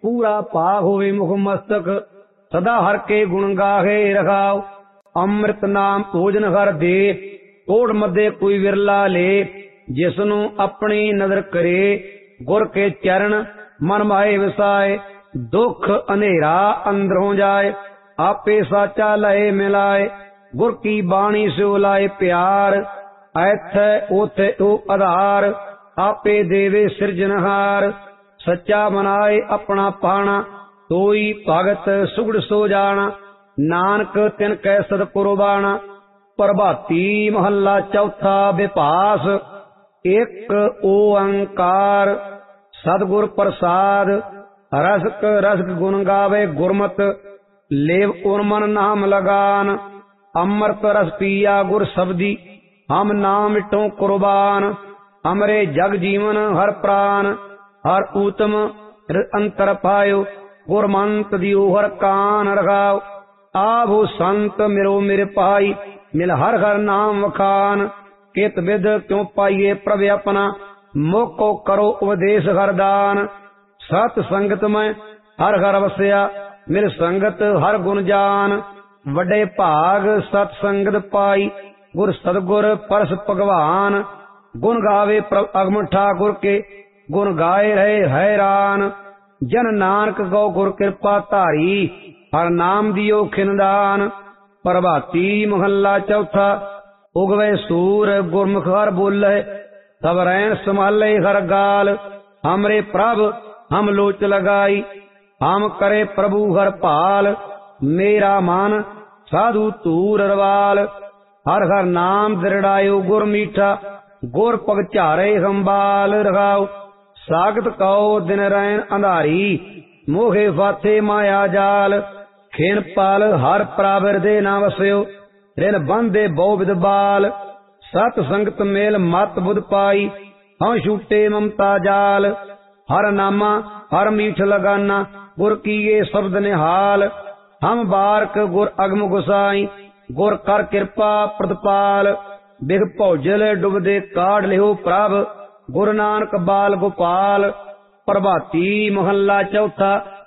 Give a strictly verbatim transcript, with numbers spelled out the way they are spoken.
पूरा पाग होवे मुख मस्तक, सदा हर के गुण गाहे रखाओ। अमृत नाम भोजन हर दे, कोट मध्य कोई विरला ले। जिसनु अपनी नजर करे, गुर के चरण मन माए वसाए। दुख अंधेरा अंदरों जाए, आपे साचा लए मिलाए। गुर की बाणी सो लाए प्यार, ऐथे ओथे ओ आधार। आपे देवे सिरजनहार, सच्चा मनाए अपना पाना। तोई भगत सुगड़ सो जाना, नानक तिन कै सद कुर्बाना। प्रभाती महला चौथा विपास, एक ओंकार सतगुर प्रसाद। रसक रसक गुण गावे गुरमत, लेव उर्मन नाम लगान। अमृत रस पिया गुर सब्दी, हम नाम मिटो कुर्बान। हमरे जग जीवन हर प्राण, हर ऊतम अंतर पायो। गुरमंत दियो हर कान रखाओ। आवो संत मिरो मेरे पाई, मिल हर हर नाम वखान। कित विद क्यों पाइये प्रभ अपना, मोको करो उपदेश हरदान। सत संगत में हर हर वसया, मिल संगत हर गुण जान। वडे भाग सत संगत पाई, गुर सतगुर परस भगवान। गुण गावे प्रभ अगम ठाकुर के, गुण गाए रहे हैरान। जन नानक गौ गुर कृपा धारी, हर नाम दियो खिनदान। प्रभाती महला चौथा, उगवे सूर गुरमुख हर बोले। तब रैन संभाले हर गाल, हमरे प्रभ हम लोच लगाई। हम करे प्रभु हर पाल, मेरा मन साधु तूर रवाल। हर हर नाम दृढ़ायो गुर मीठा, गुर पग चारे हम्बाल रखाओ। सागत कहो दिन रैन अंधारी, मोहे फाथे माया जाल। खेन पाल हर प्रावर दे ना वस्यो, रिन बंदे बहु विद बाल। सत संगत मेल मत बुध पाई, हम छूटे ममता जाल। हर नामा हर मीठ लगाना, गुर की ये शब्द निहाल। हम बारक गुर अगम गुसाई, गुर कर कृपा प्रतिपाल। बिग भौजल डुबदे काढ़ लिहो प्रभ, गुरु नानक बाल गोपाल। प्रभाती महला चौथा,